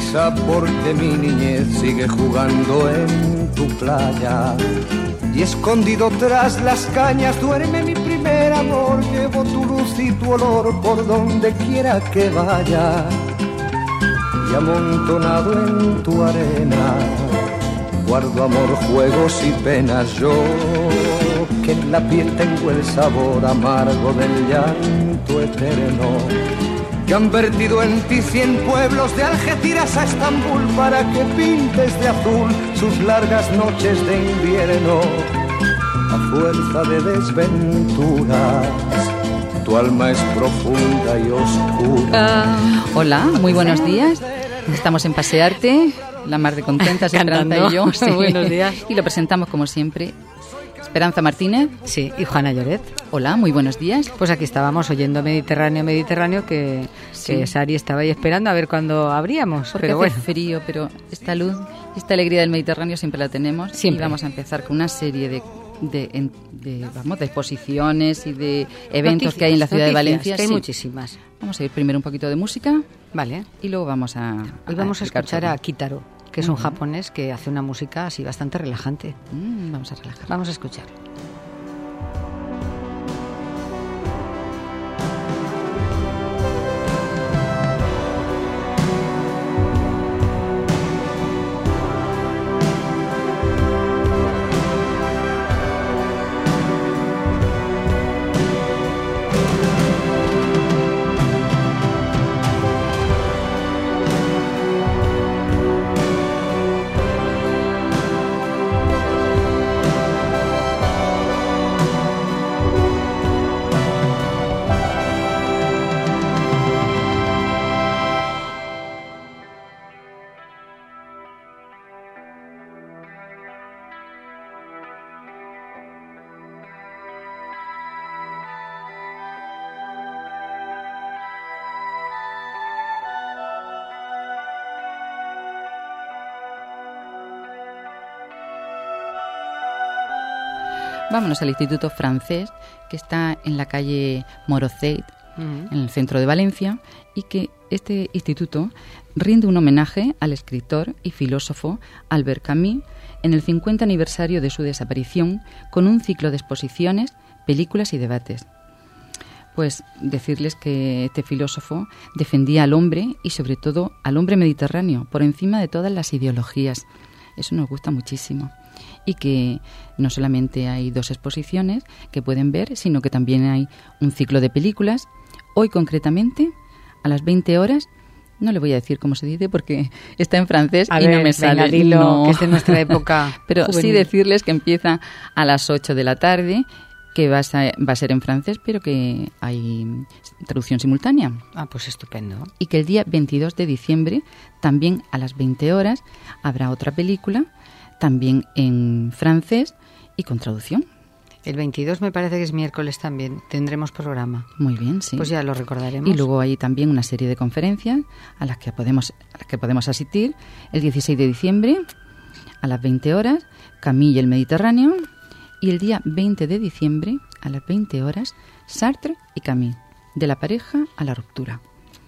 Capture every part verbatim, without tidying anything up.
risa porque mi niñez sigue jugando en tu playa. Y escondido tras las cañas duerme mi primer amor. Llevo tu luz y tu olor por donde quiera que vaya. Y amontonado en tu arena guardo amor, juegos y penas. Yo que en la piel tengo el sabor amargo del llanto eterno. Que han vertido en ti cien pueblos de Algeciras a Estambul para que pintes de azul sus largas noches de invierno. A fuerza de desventuras, tu alma es profunda y oscura. Uh, hola, muy buenos días. Estamos en Pasearte, la mar de contentas, Esperanza y yo. Sí. Buenos días. Y lo presentamos como siempre. Esperanza Martínez. Sí, y Juana Lloret. Hola, muy buenos días. Pues aquí estábamos oyendo Mediterráneo, Mediterráneo, que, sí. que Sari estaba ahí esperando a ver cuándo abríamos. Porque pero hace bueno. frío, pero esta luz, esta alegría del Mediterráneo siempre la tenemos. Siempre. Y vamos a empezar con una serie de, de, de, vamos, de exposiciones y de eventos noticias, que hay en la ciudad noticias, de Valencia. Que hay sí. muchísimas. Vamos a ir primero un poquito de música. Vale. Y luego vamos a... Hoy vamos a, a escuchar todo. a Kitaro, que es uh-huh. un japonés que hace una música así bastante relajante. Mm, vamos a relajar. Vamos a escuchar. Vámonos al Instituto Francés, que está en la calle Moroceit, uh-huh. en el centro de Valencia, y que este instituto rinde un homenaje al escritor y filósofo Albert Camus en el cincuenta aniversario de su desaparición, con un ciclo de exposiciones, películas y debates. Pues decirles que este filósofo defendía al hombre y sobre todo al hombre mediterráneo por encima de todas las ideologías. Eso nos gusta muchísimo. Y que no solamente hay dos exposiciones que pueden ver, sino que también hay un ciclo de películas. Hoy concretamente, a las veinte horas, no le voy a decir cómo se dice porque está en francés a y ver, no me sale. Venga, dilo, no. que es de nuestra época. Pero juvenil. Sí decirles que empieza a las ocho de la tarde, que va a, ser, va a ser en francés, pero que hay traducción simultánea. Ah, pues estupendo. Y que el día veintidós de diciembre, también a las veinte horas, habrá otra película, también en francés y con traducción. El veintidós me parece que es miércoles también, tendremos programa. Muy bien, sí. Pues ya lo recordaremos. Y luego hay también una serie de conferencias a las que podemos, a las que podemos asistir. El dieciséis de diciembre, a las veinte horas, Camus y el Mediterráneo. Y el día veinte de diciembre, a las veinte horas, Sartre y Camus, de la pareja a la ruptura.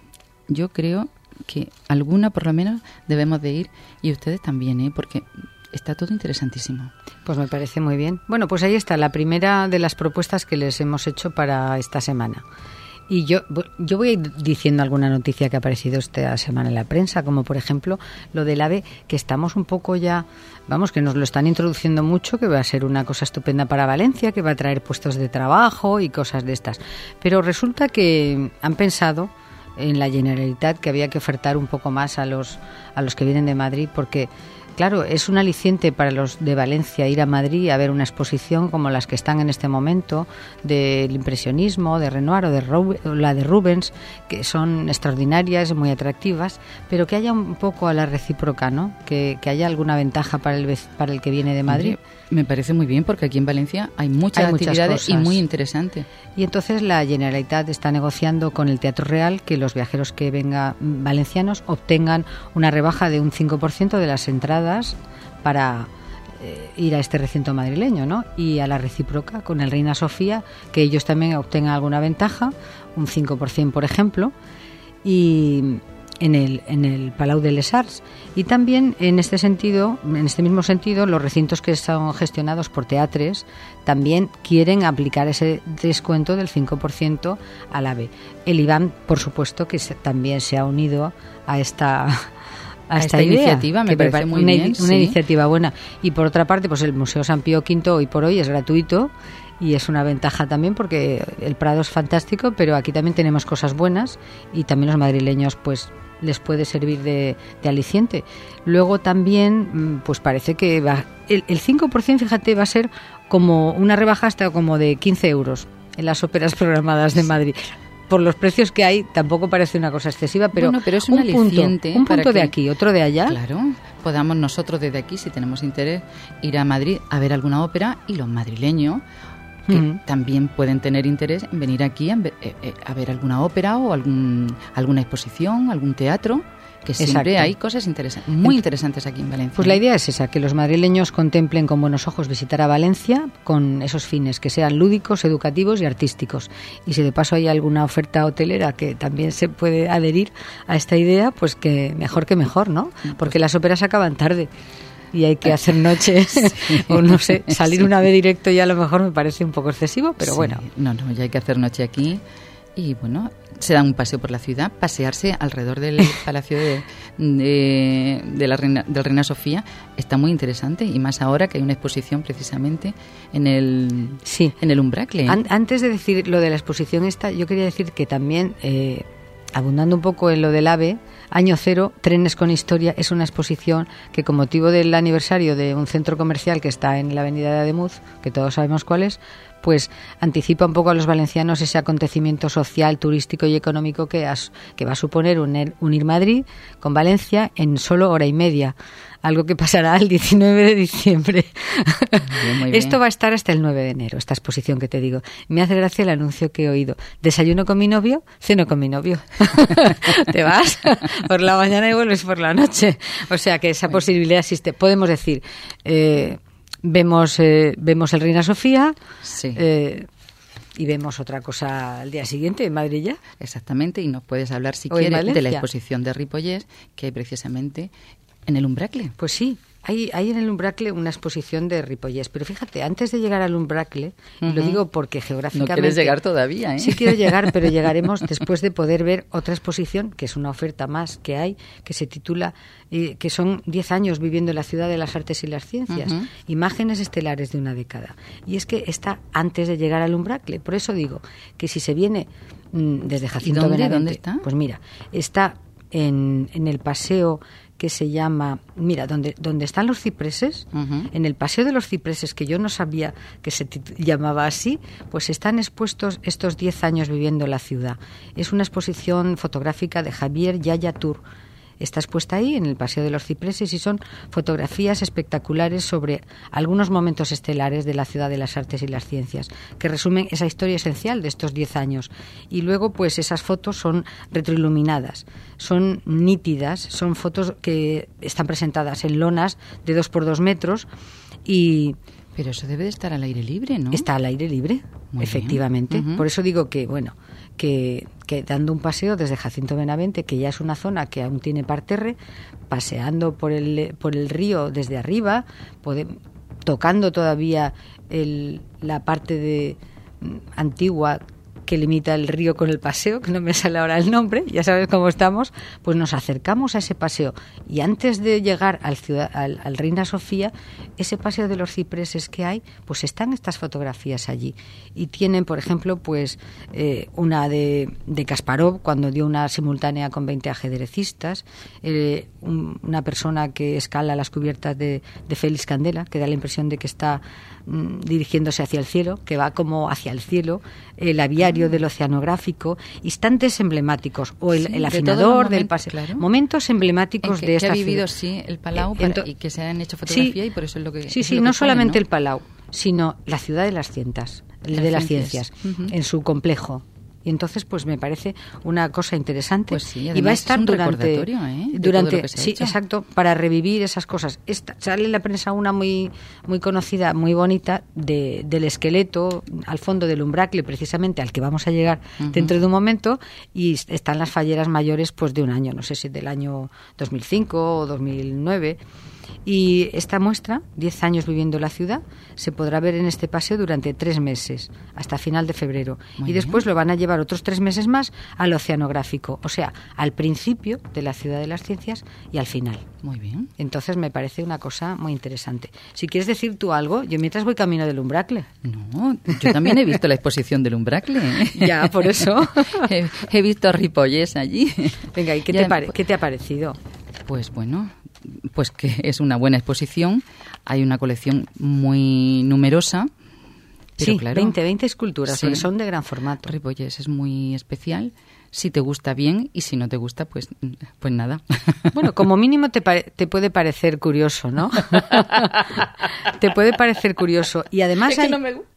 Yo creo que alguna, por lo menos, debemos de ir, y ustedes también, ¿eh? Porque está todo interesantísimo. Pues me parece muy bien. Bueno, pues ahí está la primera de las propuestas que les hemos hecho para esta semana. Y yo, yo voy a ir diciendo alguna noticia que ha aparecido esta semana en la prensa, como por ejemplo lo del AVE, que estamos un poco ya, vamos, que nos lo están introduciendo mucho, que va a ser una cosa estupenda para Valencia, que va a traer puestos de trabajo y cosas de estas. Pero resulta que han pensado en la Generalitat que había que ofertar un poco más a los, a los que vienen de Madrid, porque claro, es un aliciente para los de Valencia ir a Madrid a ver una exposición como las que están en este momento del impresionismo, de Renoir o de Rubens, la de Rubens, que son extraordinarias, muy atractivas, pero que haya un poco a la recíproca, ¿no? Que, que haya alguna ventaja para el para el que viene de Madrid. Me parece muy bien, porque aquí en Valencia hay muchas hay actividades muchas y muy interesantes. Y entonces la Generalitat está negociando con el Teatro Real que los viajeros que vengan valencianos obtengan una rebaja de un cinco por ciento de las entradas para eh, ir a este recinto madrileño, ¿no? Y a la recíproca con el Reina Sofía, que ellos también obtengan alguna ventaja, un cinco por ciento por ejemplo. Y en el en el Palau de les Arts. Y también en este sentido, en este mismo sentido, los recintos que son gestionados por teatres también quieren aplicar ese descuento del cinco por ciento al AVE. El IBAM, por supuesto, que se, también se ha unido a esta a, a esta, esta idea, iniciativa, me parece muy una, bien, una sí. iniciativa buena. Y por otra parte, pues el Museo San Pío Quinto hoy por hoy es gratuito. Y es una ventaja también porque el Prado es fantástico, pero aquí también tenemos cosas buenas y también los madrileños pues les puede servir de, de aliciente. Luego también pues parece que va el, el cinco por ciento, fíjate, va a ser como una rebaja hasta como de quince euros en las óperas programadas de Madrid. Por los precios que hay tampoco parece una cosa excesiva, pero, bueno, pero es un, un aliciente punto, un punto para de que, aquí, otro de allá. Claro, podamos nosotros desde aquí, si tenemos interés, ir a Madrid a ver alguna ópera y los madrileños que uh-huh. también pueden tener interés en venir aquí a ver, eh, a ver alguna ópera o algún, alguna exposición, algún teatro, que siempre Exacto. hay cosas interesantes, muy interesantes aquí en Valencia. Pues la idea es esa, que los madrileños contemplen con buenos ojos visitar a Valencia con esos fines, que sean lúdicos, educativos y artísticos. Y si de paso hay alguna oferta hotelera que también se puede adherir a esta idea, pues que mejor que mejor, ¿no? Porque las óperas acaban tarde. Y hay que hacer noche, sí. o no sé, salir sí. una vez directo ya a lo mejor me parece un poco excesivo, pero sí. bueno. No, no, ya hay que hacer noche aquí y bueno, se da un paseo por la ciudad, pasearse alrededor del Palacio de, de, de la Reina, del Reina Sofía está muy interesante y más ahora que hay una exposición precisamente en el, sí. en el Umbracle. An- antes de decir lo de la exposición esta, yo quería decir que también, eh, abundando un poco en lo del AVE, Año Cero, Trenes con Historia, es una exposición que con motivo del aniversario de un centro comercial que está en la avenida de Ademuz, que todos sabemos cuál es, pues anticipa un poco a los valencianos ese acontecimiento social, turístico y económico que, has, que va a suponer unir, unir Madrid con Valencia en solo hora y media, algo que pasará el diecinueve de diciembre. Bien, muy bien. Esto va a estar hasta el nueve de enero, esta exposición que te digo. Me hace gracia el anuncio que he oído. Desayuno con mi novio, ceno con mi novio. Te vas por la mañana y vuelves por la noche. O sea que esa posibilidad existe. Podemos decir... Eh, Vemos eh, vemos el Reina Sofía sí. eh, y vemos otra cosa al día siguiente en Madrid ya. Exactamente, y nos puedes hablar si o quieres de la exposición de Ripollès que hay precisamente en el Umbracle. Pues sí, hay, hay en el Umbracle una exposición de Ripollès, pero fíjate, antes de llegar al Umbracle, uh-huh. y lo digo porque geográficamente... No quieres llegar todavía, ¿eh? Sí quiero llegar, pero llegaremos después de poder ver otra exposición, que es una oferta más que hay, que se titula, eh, que son diez años viviendo en la ciudad de las artes y las ciencias, uh-huh. imágenes estelares de una década. Y es que está antes de llegar al Umbracle, por eso digo que si se viene mmm, desde Jacinto ¿Dónde, Benavente... ¿Dónde está? Pues mira, está en, en el paseo... que se llama, mira, donde donde están los cipreses, uh-huh. en el Paseo de los Cipreses, que yo no sabía que se tit- llamaba así, pues están expuestos estos diez años viviendo en la ciudad. Es una exposición fotográfica de Javier Yaya Tour. Está expuesta ahí, en el Paseo de los Cipreses, y son fotografías espectaculares sobre algunos momentos estelares de la ciudad de las artes y las ciencias, que resumen esa historia esencial de estos diez años. Y luego, pues esas fotos son retroiluminadas, son nítidas, son fotos que están presentadas en lonas de dos por dos metros y... Pero eso debe de estar al aire libre, ¿no? Está al aire libre, Muy efectivamente. Uh-huh. Por eso digo que, bueno, que, que dando un paseo desde Jacinto Benavente, que ya es una zona que aún tiene parterre, paseando por el, por el río desde arriba, pode, tocando todavía el, la parte de antigua que limita el río con el paseo, que no me sale ahora el nombre, ya sabes cómo estamos, pues nos acercamos a ese paseo. Y antes de llegar al, ciudad, al, al Reina Sofía, ese paseo de los cipreses que hay, pues están estas fotografías allí. Y tienen, por ejemplo, pues eh, una de, de Kasparov, cuando dio una simultánea con veinte ajedrecistas, eh, un, una persona que escala las cubiertas de, de Félix Candela, que da la impresión de que está mm, dirigiéndose hacia el cielo, que va como hacia el cielo, el aviario del oceanográfico, instantes emblemáticos, o el, sí, el afinador de del paseo, claro. momentos emblemáticos que, de que esta ha vivido, ciudad. Sí, el Palau para, ento- y que se han hecho fotografía sí, y por eso es lo que sí, sí, lo no que solamente pone, ¿no? el Palau, sino la ciudad de las ciencias, de, de las ciencias, ciencias. Uh-huh. en su complejo. Y entonces, pues me parece una cosa interesante. Pues sí, y va a estar es un durante, ¿eh? durante, sí, hecho. exacto, para revivir esas cosas. Esta, sale en la prensa una muy, muy conocida, muy bonita, de, del esqueleto al fondo del Umbracle, precisamente al que vamos a llegar uh-huh. dentro de un momento, y están las falleras mayores, pues de un año, no sé si del año dos mil cinco o dos mil nueve. Y esta muestra, diez años viviendo en la ciudad, se podrá ver en este paseo durante tres meses, hasta final de febrero. Muy y después bien. Lo van a llevar otros tres meses más al oceanográfico, o sea, al principio de la Ciudad de las Ciencias y al final. Muy bien. Entonces me parece una cosa muy interesante. Si quieres decir tú algo, yo mientras voy camino del Umbracle. No, yo también he visto la exposición del Umbracle. Ya, por eso. he, he visto a Ripollés allí. Venga, ¿y qué, te pare- qué te ha parecido? Pues bueno... Pues que es una buena exposición, hay una colección muy numerosa. Pero sí, claro, veinte, veinte esculturas, sí, porque son de gran formato. Ripollés es muy especial, si te gusta bien y si no te gusta, pues pues nada. Bueno, como mínimo te, pare- te puede parecer curioso, ¿no? Te puede parecer curioso y además es hay... que no me gusta.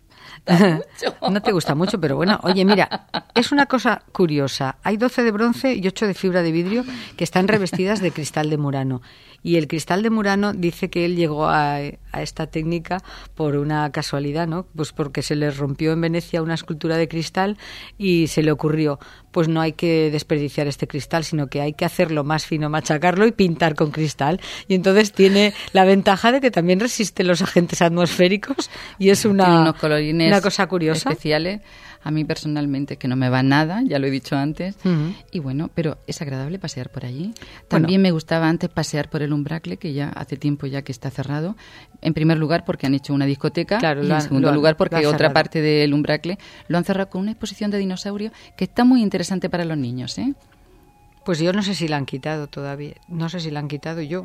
No te gusta mucho, pero bueno, oye, mira, es una cosa curiosa. Hay doce de bronce y ocho de fibra de vidrio que están revestidas de cristal de Murano. Y el cristal de Murano dice que él llegó a, a esta técnica por una casualidad, ¿no? Pues porque se le rompió en Venecia una escultura de cristal y se le ocurrió, pues no hay que desperdiciar este cristal, sino que hay que hacerlo más fino, machacarlo y pintar con cristal. Y entonces tiene la ventaja de que también resiste los agentes atmosféricos y es una, tiene unos colorines una cosa curiosa. Especiales. A mí personalmente que no me va nada, ya lo he dicho antes. Uh-huh. Y bueno, pero es agradable pasear por allí. También bueno, me gustaba antes pasear por el Umbracle, que ya hace tiempo ya que está cerrado. En primer lugar porque han hecho una discoteca, claro, y en han, segundo han, lugar porque otra parte del Umbracle lo han cerrado con una exposición de dinosaurios que está muy interesante para los niños, ¿eh? Pues yo no sé si la han quitado todavía. No sé si la han quitado. Yo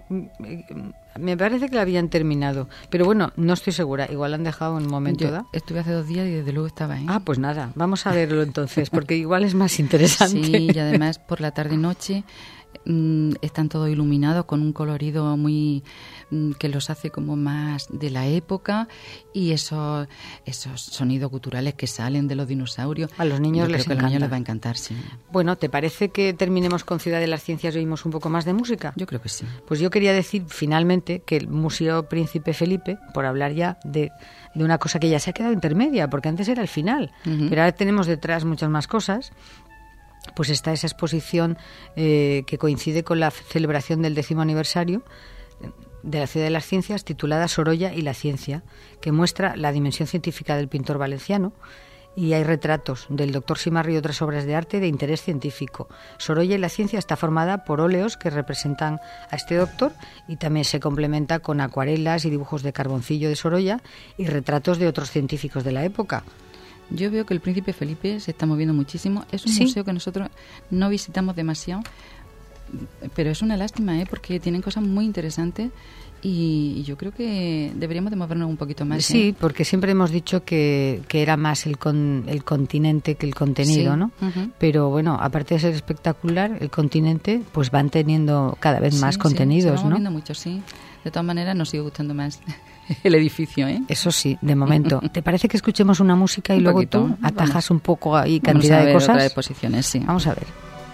me parece que la habían terminado. Pero bueno, no estoy segura. Igual la han dejado en un momento yo dado. Estuve hace dos días y desde luego estaba ahí. Ah, pues nada. Vamos a verlo entonces, porque igual es más interesante. Sí, y además por la tarde-noche mmm, están todos iluminados con un colorido muy... Mmm, que los hace como más de la época y esos, esos sonidos guturales que salen de los dinosaurios. A los niños les encanta. A los niños les va a encantar, sí. Bueno, ¿te parece que terminemos con Ciudad de las Ciencias y oímos un poco más de música? Yo creo que sí. Pues yo quería decir finalmente que el Museo Príncipe Felipe, por hablar ya de, de una cosa que ya se ha quedado intermedia, porque antes era el final, uh-huh. pero ahora tenemos detrás muchas más cosas. Pues está esa exposición eh, que coincide con la celebración del décimo aniversario de la Ciudad de las Ciencias, titulada Sorolla y la Ciencia, que muestra la dimensión científica del pintor valenciano, y hay retratos del doctor Simarri y otras obras de arte de interés científico. Sorolla y la Ciencia está formada por óleos que representan a este doctor y también se complementa con acuarelas y dibujos de carboncillo de Sorolla y retratos de otros científicos de la época. Yo veo que el Príncipe Felipe se está moviendo muchísimo. Es un ¿Sí? museo que nosotros no visitamos demasiado, pero es una lástima, ¿eh? Porque tienen cosas muy interesantes y yo creo que deberíamos de movernos un poquito más. Sí, ¿eh? porque siempre hemos dicho que, que era más el, con, el continente que el contenido, sí. ¿no? Uh-huh. Pero bueno, aparte de ser espectacular, el continente pues van teniendo cada vez más sí, contenidos, sí, se va ¿no? moviendo mucho, sí. De todas maneras nos sigue gustando más el edificio, ¿eh? Eso sí, de momento. ¿Te parece que escuchemos una música y un luego poquito. tú atajas Vamos. un poco ahí cantidad Vamos a ver de cosas? Otras exposiciones, sí. Vamos a ver.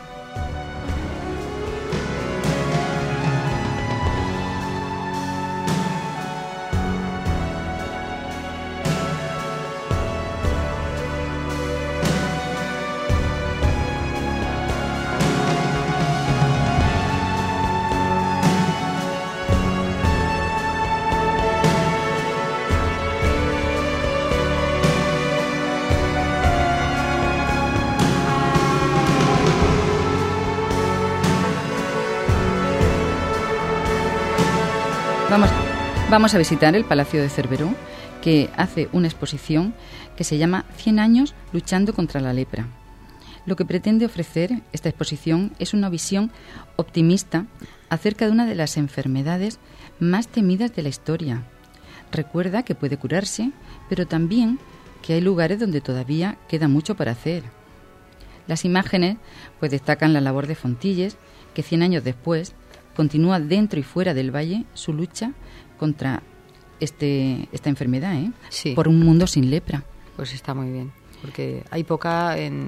Vamos, vamos a visitar el Palacio de Cerveró, que hace una exposición que se llama cien años luchando contra la lepra. Lo que pretende ofrecer esta exposición es una visión optimista acerca de una de las enfermedades más temidas de la historia. Recuerda que puede curarse, pero también que hay lugares donde todavía queda mucho para hacer. Las imágenes pues destacan la labor de Fontilles, que cien años después continúa dentro y fuera del valle su lucha contra este esta enfermedad, ¿eh? Sí. Por un mundo sin lepra. Pues está muy bien, porque hay poca en,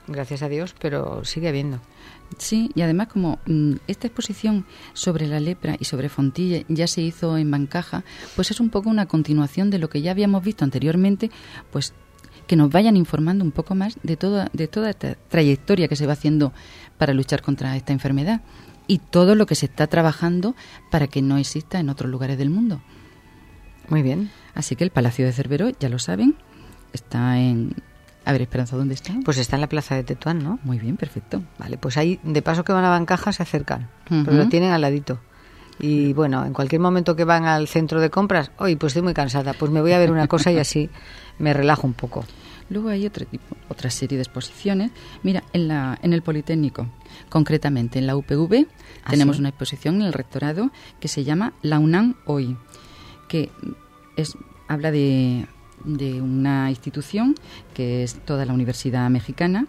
gracias a Dios, pero sigue habiendo. Sí, y además como mmm, esta exposición sobre la lepra y sobre Fontilla ya se hizo en Bancaja, pues es un poco una continuación de lo que ya habíamos visto anteriormente, pues que nos vayan informando un poco más de toda, de toda esta trayectoria que se va haciendo para luchar contra esta enfermedad y todo lo que se está trabajando para que no exista en otros lugares del mundo. Muy bien. Así que el Palacio de Cerveró, ya lo saben, está en... A ver, Esperanza, ¿dónde está? Pues está en la plaza de Tetuán, ¿no? Muy bien, perfecto. Vale, pues ahí, de paso que van a Bancaja, se acercan, Uh-huh. pero lo tienen al ladito. Y bueno, en cualquier momento que van al centro de compras, hoy pues estoy muy cansada, pues me voy a ver una cosa y así me relajo un poco. Luego hay otro tipo, otra serie de exposiciones. Mira, en la en el Politécnico, concretamente en la U P V, ¿Ah, tenemos sí? una exposición en el rectorado que se llama La UNAM Hoy, que es habla de... de una institución que es toda la Universidad Mexicana,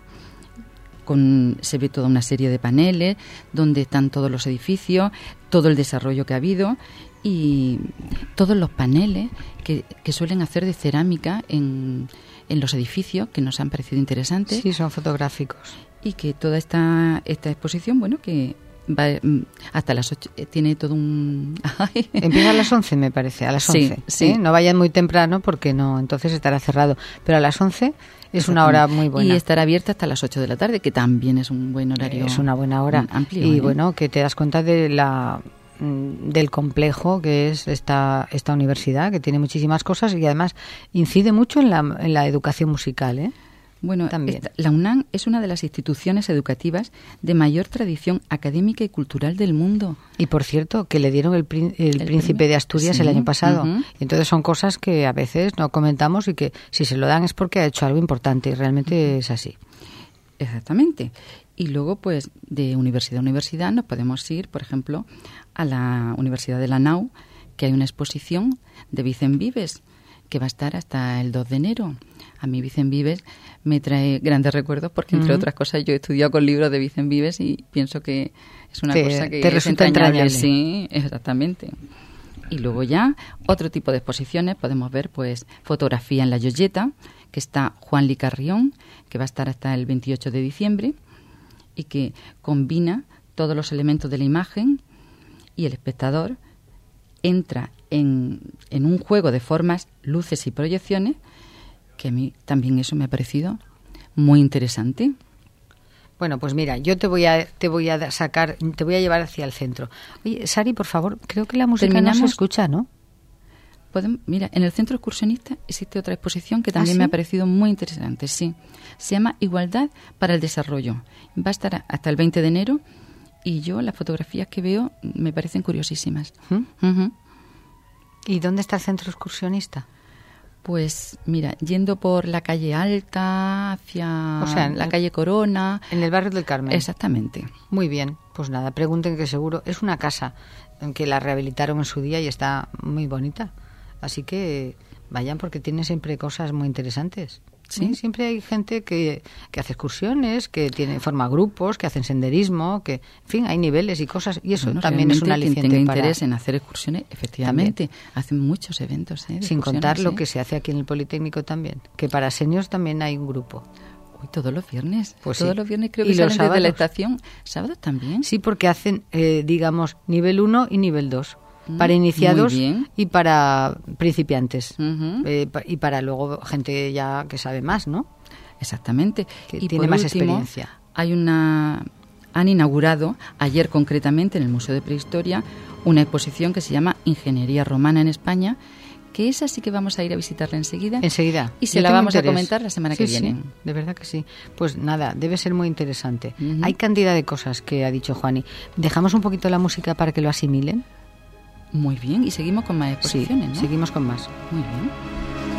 con se ve toda una serie de paneles donde están todos los edificios, todo el desarrollo que ha habido y todos los paneles que, que suelen hacer de cerámica en, en los edificios, que nos han parecido interesantes. Sí, son fotográficos. Y que toda esta, esta exposición, bueno, que va hasta las ocho, tiene todo un... Empieza a las once, me parece, a las once. Sí, sí. ¿eh? No vayan muy temprano porque no, entonces estará cerrado. Pero a las once es una hora muy buena. Y estará abierta hasta las ocho de la tarde, que también es un buen horario. Es una buena hora. Amplio, y ¿eh? bueno, que te das cuenta de la del complejo que es esta esta universidad, que tiene muchísimas cosas y además incide mucho en la, en la educación musical, ¿eh? Bueno, esta, la UNAM es una de las instituciones educativas de mayor tradición académica y cultural del mundo. Y por cierto, que le dieron el, el, el Príncipe premio? de Asturias sí, el año pasado. Uh-huh. Entonces son cosas que a veces no comentamos y que si se lo dan es porque ha hecho algo importante y realmente uh-huh. es así. Exactamente. Y luego, pues, de universidad a universidad nos podemos ir, por ejemplo, a la Universidad de la Nau, que hay una exposición de Vicent Vives, que va a estar hasta el dos de enero. A mí Vicent Vives me trae grandes recuerdos porque, entre uh-huh. otras cosas, yo he estudiado con libros de Vicent Vives y pienso que es una te, cosa que te es resulta entrañable. entrañable. Sí, exactamente. Y luego ya, otro tipo de exposiciones, podemos ver, pues, fotografía en la Yoyeta, que está Juan Li Carrión, que va a estar hasta el veintiocho de diciembre y que combina todos los elementos de la imagen y el espectador entra en, en un juego de formas, luces y proyecciones, que a mí también eso me ha parecido muy interesante. Bueno, pues mira, yo te voy a te voy a sacar, te voy a llevar hacia el centro. Oye, Sari, por favor, creo que la música Terminamos. no se escucha, ¿no? Podemos, mira, en el Centro Excursionista existe otra exposición que también ¿Ah, sí? me ha parecido muy interesante, sí. Se llama Igualdad para el Desarrollo. Va a estar hasta el veinte de enero y yo las fotografías que veo me parecen curiosísimas. ¿Mm? Uh-huh. ¿Y dónde está el Centro Excursionista? Pues mira, yendo por la calle Alta, hacia o sea, la calle Corona. En el barrio del Carmen. Exactamente. Muy bien, pues nada, pregunten que seguro. Es una casa en que la rehabilitaron en su día y está muy bonita. Así que vayan porque tiene siempre cosas muy interesantes. ¿Sí? ¿Sí? Siempre hay gente que, que hace excursiones, que tiene forma grupos, que hacen senderismo, que, en fin, hay niveles y cosas, y eso bueno, también es un aliciente quien tenga para... interés en hacer excursiones, efectivamente, también. Hacen muchos eventos. ¿eh? Sin contar lo ¿eh? que se hace aquí en el Politécnico también, que para seniors también hay un grupo. Uy, todos los viernes, pues todos sí. los viernes creo que ¿Y salen los sábados? Desde la estación. ¿Sábados también? Sí, porque hacen, eh, digamos, nivel uno y nivel dos. Para iniciados y para principiantes. Uh-huh. Eh, y para luego gente ya que sabe más, ¿no? Exactamente. Que y tiene por más último, experiencia. Hay una... Han inaugurado, ayer concretamente, en el Museo de Prehistoria, una exposición que se llama Ingeniería Romana en España, que esa sí que vamos a ir a visitarla enseguida. Enseguida. Y se Yo la vamos interés. a comentar la semana sí, que viene. Sí, de verdad que sí. Pues nada, debe ser muy interesante. Uh-huh. Hay cantidad de cosas que ha dicho Juani. ¿Dejamos un poquito la música para que lo asimilen? Muy bien, y seguimos con más exposiciones, sí, ¿no? seguimos con más. Muy bien.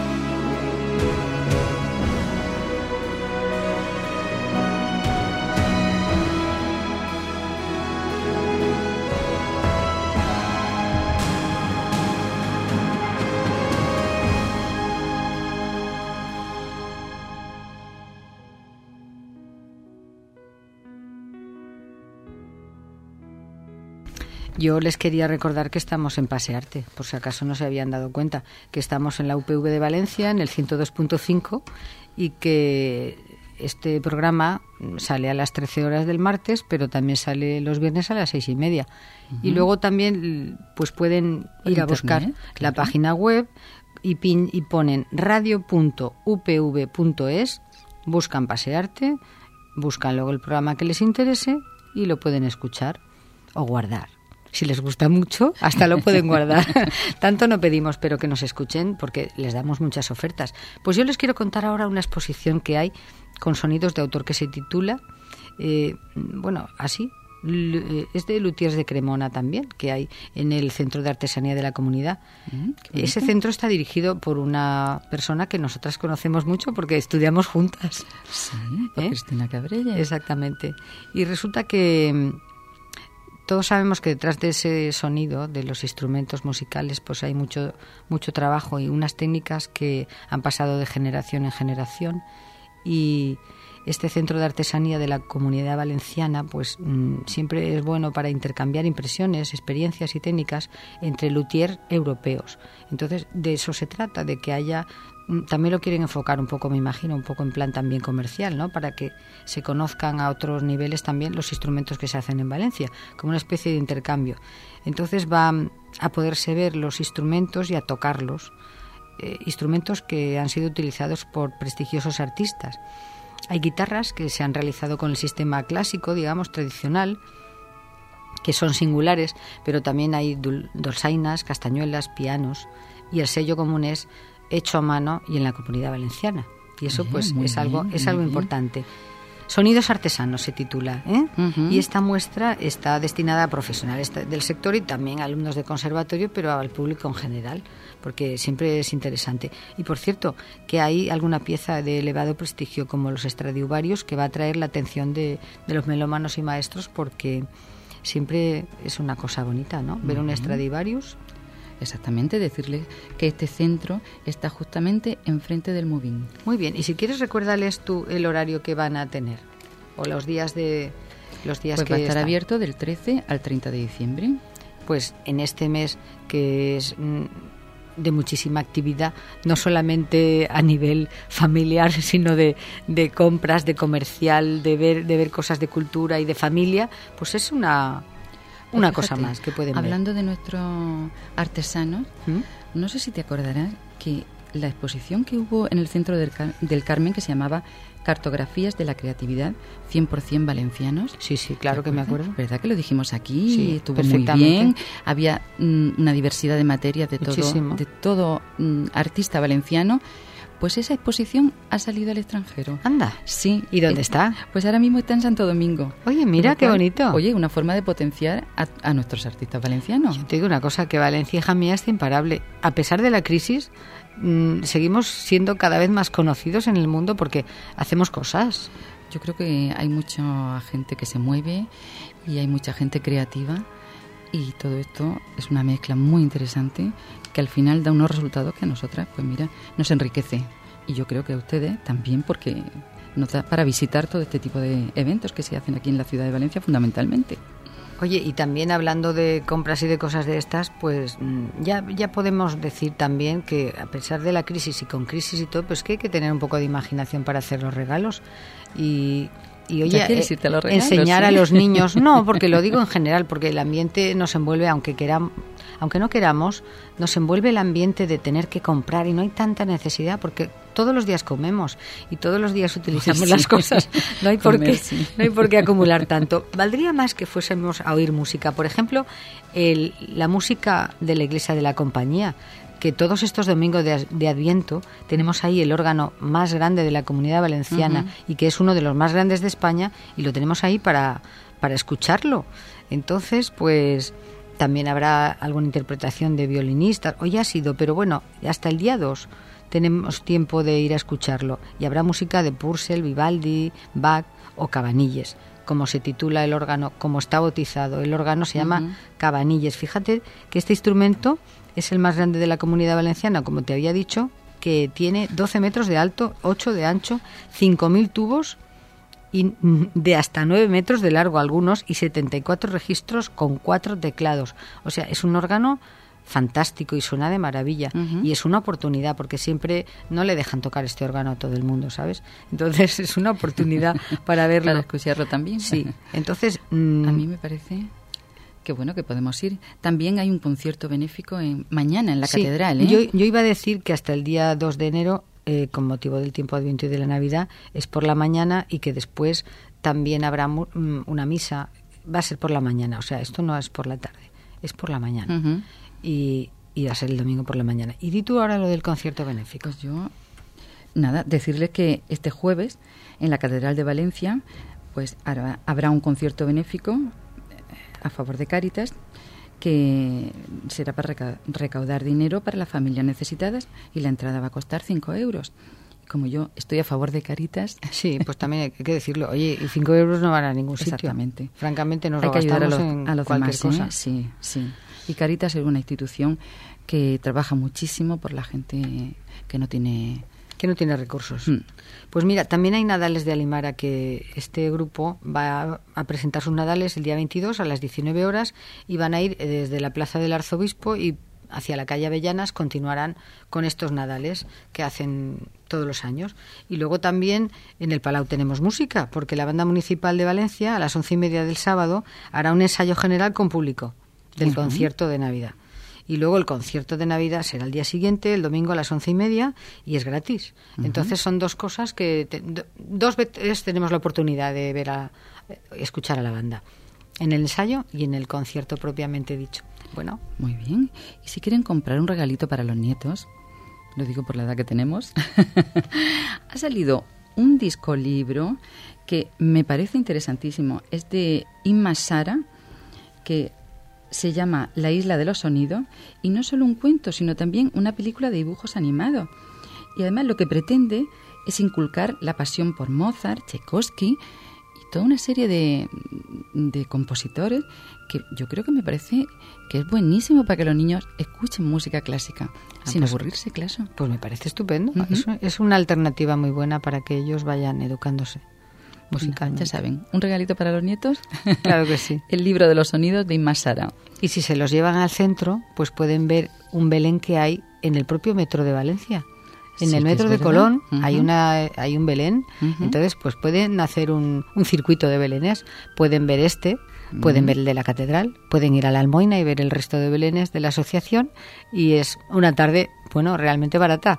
Yo les quería recordar que estamos en Pasearte, por si acaso no se habían dado cuenta, que estamos en la U P V de Valencia, en el ciento dos punto cinco, y que este programa sale a las trece horas del martes, pero también sale los viernes a las seis y media. Uh-huh. Y luego también pues pueden ir Por a buscar internet, la claro. página web y, pin, y ponen radio punto u p v punto es, buscan Pasearte, buscan luego el programa que les interese y lo pueden escuchar o guardar. Si les gusta mucho, hasta lo pueden guardar. Tanto no pedimos, pero que nos escuchen porque les damos muchas ofertas. Pues yo les quiero contar ahora una exposición que hay con sonidos de autor que se titula, eh, bueno, así, es de Luthiers de Cremona también, que hay en el Centro de Artesanía de la Comunidad. Mm, Ese centro está dirigido por una persona que nosotras conocemos mucho porque estudiamos juntas. Sí, por ¿Eh? Cristina Cabrella. Exactamente. Y resulta que todos sabemos que detrás de ese sonido, de los instrumentos musicales, pues hay mucho, mucho trabajo y unas técnicas que han pasado de generación en generación. Y este Centro de Artesanía de la Comunidad Valenciana pues mmm, siempre es bueno para intercambiar impresiones, experiencias y técnicas entre luthiers europeos. Entonces, de eso se trata, de que haya... También lo quieren enfocar un poco, me imagino, un poco en plan también comercial, ¿no? Para que se conozcan a otros niveles también los instrumentos que se hacen en Valencia, como una especie de intercambio. Entonces va a poderse ver los instrumentos y a tocarlos, eh, instrumentos que han sido utilizados por prestigiosos artistas. Hay guitarras que se han realizado con el sistema clásico, digamos, tradicional, que son singulares, pero también hay dul- dolzainas, castañuelas, pianos, y el sello común es hecho a mano y en la Comunidad Valenciana. Y eso, pues, bien, es algo, bien, es algo importante. Sonidos artesanos se titula, ¿eh? Uh-huh. Y esta muestra está destinada a profesionales del sector y también a alumnos de conservatorio, pero al público en general, porque siempre es interesante. Y por cierto, que hay alguna pieza de elevado prestigio como los Stradivarius que va a atraer la atención de, de los melómanos y maestros, porque siempre es una cosa bonita, ¿no? Ver uh-huh. un Stradivarius. Exactamente, decirles que este centro está justamente enfrente del Movin. Muy bien, y si quieres recuérdales tú el horario que van a tener o los días de los días pues que va a estar están. Abierto del trece al treinta de diciembre. Pues en este mes que es de muchísima actividad, no solamente a nivel familiar, sino de, de compras, de comercial, de ver de ver cosas de cultura y de familia, pues es una Una Fíjate, cosa más que pueden hablando ver. de nuestros artesanos, ¿Mm? no sé si te acordarás que la exposición que hubo en el Centro del, Car- del Carmen, que se llamaba Cartografías de la Creatividad cien por ciento Valencianos. Sí, sí, claro que me acuerdo. ¿Verdad que lo dijimos aquí? Sí, estuvo muy bien. Había mm, una diversidad de materias de Muchísimo. todo, de todo mm, artista valenciano. Pues esa exposición ha salido al extranjero. Anda. Sí. ¿Y dónde eh, está? Pues ahora mismo está en Santo Domingo. Oye, mira qué cual, bonito. Oye, una forma de potenciar a, a nuestros artistas valencianos. Yo te digo una cosa, que Valencia, hija mía, está imparable. A pesar de la crisis, mmm, seguimos siendo cada vez más conocidos en el mundo porque hacemos cosas. Yo creo que hay mucha gente que se mueve y hay mucha gente creativa y todo esto es una mezcla muy interesante que al final da unos resultados que a nosotras, pues mira, nos enriquece. Y yo creo que a ustedes también, porque nos da para visitar todo este tipo de eventos que se hacen aquí en la ciudad de Valencia fundamentalmente. Oye, y también hablando de compras y de cosas de estas, pues ya, ya podemos decir también que a pesar de la crisis y con crisis y todo, pues que hay que tener un poco de imaginación para hacer los regalos. Y... Y oye, ¿Ya quieres irte a los regalos, enseñar sí? a los niños, no, porque lo digo en general, porque el ambiente nos envuelve, aunque queramos, aunque no queramos, nos envuelve el ambiente de tener que comprar y no hay tanta necesidad, porque todos los días comemos y todos los días utilizamos sí. las cosas, no hay por Comer, qué, sí. no hay por qué acumular tanto. Valdría más que fuésemos a oír música, por ejemplo, el, la música de la Iglesia de la Compañía, que todos estos domingos de, de Adviento tenemos ahí el órgano más grande de la Comunidad Valenciana uh-huh. y que es uno de los más grandes de España y lo tenemos ahí para, para escucharlo. Entonces, pues también habrá alguna interpretación de violinistas. Hoy ha sido, pero bueno, hasta el día dos tenemos tiempo de ir a escucharlo. Y habrá música de Purcell, Vivaldi, Bach o Cabanilles. Como se titula el órgano, como está bautizado. El órgano se llama uh-huh. Cabanilles. Fíjate que este instrumento es el más grande de la Comunidad Valenciana, como te había dicho, que tiene doce metros de alto, ocho de ancho, cinco mil tubos y de hasta nueve metros de largo algunos y setenta y cuatro registros con cuatro teclados. O sea, es un órgano fantástico y suena de maravilla. Uh-huh. Y es una oportunidad, porque siempre no le dejan tocar este órgano a todo el mundo, ¿sabes? Entonces es una oportunidad para verlo. Para escucharlo también. Sí, entonces... Mmm, a mí me parece... Qué bueno que podemos ir. También hay un concierto benéfico en, mañana en la sí, catedral, ¿eh? Yo, yo iba a decir que hasta el día dos de enero, eh, con motivo del tiempo adviento y de la Navidad, es por la mañana y que después también habrá mu- una misa. Va a ser por la mañana, o sea, esto no es por la tarde, es por la mañana. Uh-huh. Y, y va a ser el domingo por la mañana. Y di tú ahora lo del concierto benéfico. Pues yo, nada, decirles que este jueves en la Catedral de Valencia pues habrá, habrá un concierto benéfico a favor de Cáritas, que será para reca- recaudar dinero para las familias necesitadas, y la entrada va a costar cinco euros. Como yo estoy a favor de Cáritas... Sí, pues también hay que decirlo. Oye, y cinco euros no van a ningún sitio. Exactamente. Francamente nos hay lo que ayudar a los, en a los cualquier demás, cosa. ¿eh? Sí, sí. Y Cáritas es una institución que trabaja muchísimo por la gente que no tiene... que no tiene recursos. Mm. Pues mira, también hay nadales de Alimara, que este grupo va a presentar sus nadales el día veintidós a las diecinueve horas, y van a ir desde la Plaza del Arzobispo y hacia la calle Avellanas. Continuarán con estos nadales que hacen todos los años. Y luego también en el Palau tenemos música, porque la Banda Municipal de Valencia a las once y media del sábado hará un ensayo general con público del uh-huh. concierto de Navidad. Y luego el concierto de Navidad será el día siguiente, el domingo a las once y media, y es gratis. Uh-huh. Entonces son dos cosas que... Te, dos veces tenemos la oportunidad de ver a escuchar a la banda. En el ensayo y en el concierto propiamente dicho. Bueno. Muy bien. Y si quieren comprar un regalito para los nietos, lo digo por la edad que tenemos, ha salido un disco libro que me parece interesantísimo. Es de Inma Sara, que... se llama La Isla de los Sonidos, y no solo un cuento, sino también una película de dibujos animados. Y además lo que pretende es inculcar la pasión por Mozart, Tchaikovsky y toda una serie de, de compositores que yo creo que me parece que es buenísimo para que los niños escuchen música clásica, ah, sin pues, aburrirse, claro. Pues me parece estupendo. Uh-huh. es, es una alternativa muy buena para que ellos vayan educándose musicalmente. Ya saben, un regalito para los nietos. Claro que sí. El libro de los sonidos de Inma Sara. Y si se los llevan al centro, pues pueden ver un Belén que hay en el propio metro de Valencia. En sí, el metro de Colón uh-huh. hay una hay un Belén, uh-huh. entonces pues pueden hacer un, un circuito de Belenes, pueden ver este, uh-huh. pueden ver el de la catedral, pueden ir a la Almoina y ver el resto de Belenes de la asociación, y es una tarde, bueno, realmente barata.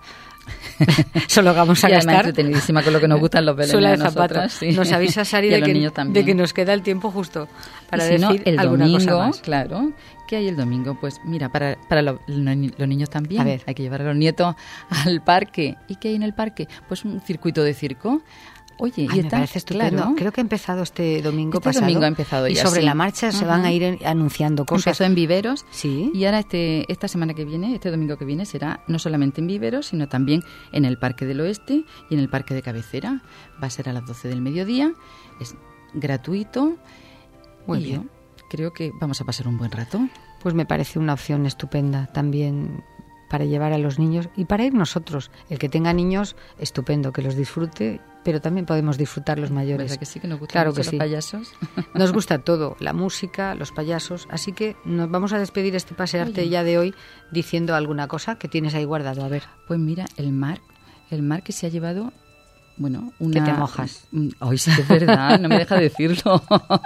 Solo vamos a y gastar entretenidísima con lo que nos gustan los Belenes suela de nosotras, zapato. Sí. Nos avisa Sari de que, de que nos queda el tiempo justo para y si decir no, el alguna domingo, cosa más. Claro, ¿qué hay el domingo? Pues mira, para, para lo, los niños también, a ver. hay que llevar a los nietos al parque. ¿Y qué hay en el parque? Pues un circuito de circo. Oye, Ay, y me está, parece estupendo. Claro. Creo que ha empezado este domingo este pasado. domingo ha empezado ya, y sobre sí. la marcha se uh-huh. van a ir anunciando cosas. Empezó en Viveros. Sí. Y ahora este esta semana que viene, este domingo que viene, será no solamente en Viveros, sino también en el Parque del Oeste y en el Parque de Cabecera. Va a ser a las doce del mediodía. Es gratuito. Muy y bien. Yo creo que vamos a pasar un buen rato. Pues me parece una opción estupenda también para llevar a los niños y para ir nosotros. El que tenga niños, estupendo, que los disfrute, pero también podemos disfrutar los mayores. ¿Verdad que sí, que nos gustan claro mucho que los sí. payasos? Nos gusta todo, la música, los payasos, así que nos vamos a despedir este pasearte Oye. ya de hoy diciendo alguna cosa que tienes ahí guardado, a ver. Pues mira, el mar, el mar que se ha llevado... Bueno, una... Que te mojas. Ay, sí, es verdad, no me deja decirlo.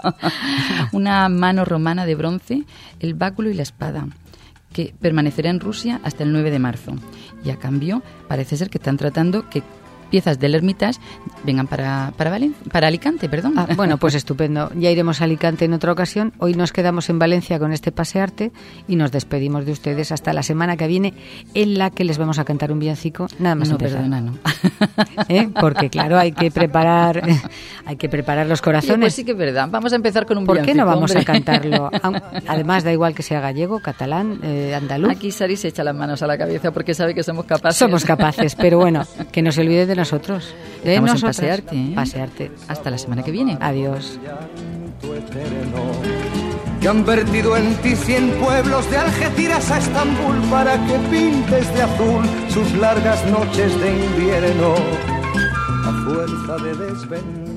Una mano romana de bronce, el báculo y la espada, que permanecerá en Rusia hasta el nueve de marzo. Y a cambio, parece ser que están tratando que piezas del Hermitage vengan para, para, Valen- para Alicante, perdón. Ah, bueno, pues estupendo. Ya iremos a Alicante en otra ocasión. Hoy nos quedamos en Valencia con este pasearte y nos despedimos de ustedes hasta la semana que viene, en la que les vamos a cantar un villancico. Nada más no, empezar. perdona, no. ¿Eh? Porque claro, hay que preparar hay que preparar los corazones. Oye, pues sí que es verdad. Vamos a empezar con un ¿Por villancico. qué no vamos hombre? a cantarlo? Además, da igual que sea gallego, catalán, eh, andaluz. Aquí Sari se echa las manos a la cabeza porque sabe que somos capaces. Somos capaces, pero bueno, que no se olvide de nosotros. De Estamos nosotras. en pasearte, ¿eh? Pasearte. Hasta la semana que viene. Adiós. Que han vertido en ti cien pueblos de Algeciras a Estambul para que pintes de azul sus largas noches de invierno a fuerza de desventura.